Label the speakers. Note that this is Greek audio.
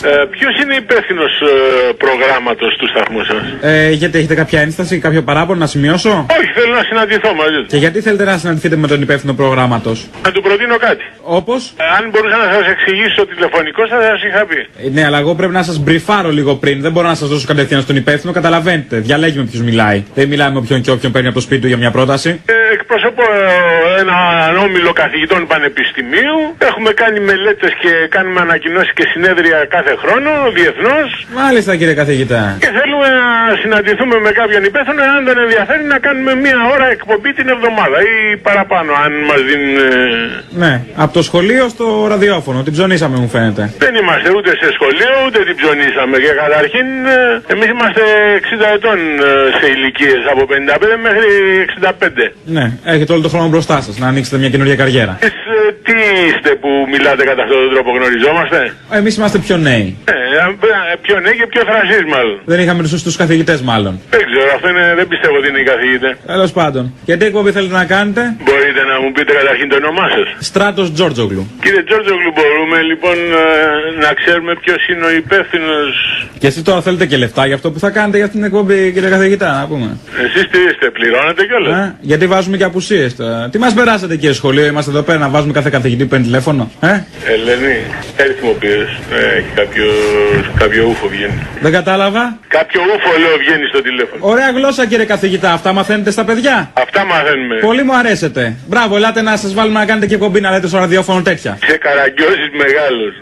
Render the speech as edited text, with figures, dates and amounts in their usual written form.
Speaker 1: Ποιος είναι υπεύθυνος προγράμματος του σταθμού σας?
Speaker 2: Γιατί έχετε κάποια ένσταση, κάποιο παράπονο να σημειώσω?
Speaker 1: Όχι, θέλω να συναντηθώ μαζί του.
Speaker 2: Και γιατί θέλετε να συναντηθείτε με τον υπεύθυνο προγράμματος?
Speaker 1: Να του προτείνω κάτι.
Speaker 2: Όπως?
Speaker 1: Αν μπορούσα να σας εξηγήσω τηλεφωνικό, θα σας είχα πει.
Speaker 2: Ναι, αλλά εγώ πρέπει να σας μπριφάρω λίγο πριν. Δεν μπορώ να σας δώσω κατευθείαν στον υπεύθυνο, καταλαβαίνετε. Διαλέγει με ποιους μιλάει. Δεν μιλάει με όποιον και όποιον παίρνει από το σπίτι του για μια πρόταση.
Speaker 1: Εκπροσωπώ έναν όμιλο καθηγητών πανεπιστημίου. Έχουμε κάνει μελέτες και κάνουμε ανακοινώσεις και συνέδρια κάθε χρόνο, διεθνώς.
Speaker 2: Μάλιστα, κύριε καθηγητά.
Speaker 1: Και θέλουμε να συναντηθούμε με κάποιον υπεύθυνο, αν τον ενδιαφέρει, να κάνουμε μία ώρα εκπομπή την εβδομάδα ή παραπάνω, αν μας δίνουν.
Speaker 2: Ναι, από το σχολείο στο ραδιόφωνο. Την ψωνίσαμε, μου φαίνεται.
Speaker 1: Δεν είμαστε ούτε σε σχολείο, ούτε την ψωνίσαμε. Και καταρχήν, εμείς είμαστε 60 ετών σε ηλικίες, από 55 μέχρι 65.
Speaker 2: Ναι, έχετε όλο το χρόνο μπροστά σας να ανοίξετε μια καινούργια καριέρα.
Speaker 1: Τι είστε που μιλάτε κατά αυτόν τον τρόπο, γνωριζόμαστε?
Speaker 2: Εμείς είμαστε πιο νέοι.
Speaker 1: Πιο νέοι και πιο θρασείς, μάλλον.
Speaker 2: Δεν είχαμε τους σωστούς καθηγητές, μάλλον.
Speaker 1: Δεν ξέρω, αυτό δεν πιστεύω ότι είναι οι καθηγητές.
Speaker 2: Τέλος πάντων. Και τι εκπομπή θέλετε να κάνετε?
Speaker 1: Μπορείτε να μου πείτε καταρχήν το όνομά σας?
Speaker 2: Στράτος Τζόρτζογλου.
Speaker 1: Κύριε Τζόρτζογλου, μπορούμε λοιπόν να ξέρουμε ποιος είναι ο υπεύθυνος?
Speaker 2: Και εσείς τώρα θέλετε και λεφτά για αυτό που θα κάνετε για αυτήν την εκπομπή, κύριε καθηγητά, να πούμε.
Speaker 1: Εσείς τι είστε, πληρώνετε κιόλας?
Speaker 2: Γιατί βάζουμε και απουσίες τώρα. Τι μας περάσατε, κύριε σχολείο, είμαστε εδώ πέρα να βάζουμε κάθε καθηγητή που παίρνει τηλέφωνο.
Speaker 1: Ελένη, αριθμοποιείς. Κάποιο ούφο βγαίνει.
Speaker 2: Δεν κατάλαβα.
Speaker 1: Κάποιο ούφο, λέω, βγαίνει στο τηλέφωνο.
Speaker 2: Ωραία γλώσσα, κύριε καθηγητά. Αυτά μαθαίνετε στα παιδιά?
Speaker 1: Αυτά μαθαίνουμε.
Speaker 2: Πολύ μου αρέσετε. Μπράβο, ελάτε να σας βάλουμε να κάνετε και εκπομπή να λέτε στο ραδιόφωνο τέτοια.
Speaker 1: Σε καραγκιόζεις μεγάλος.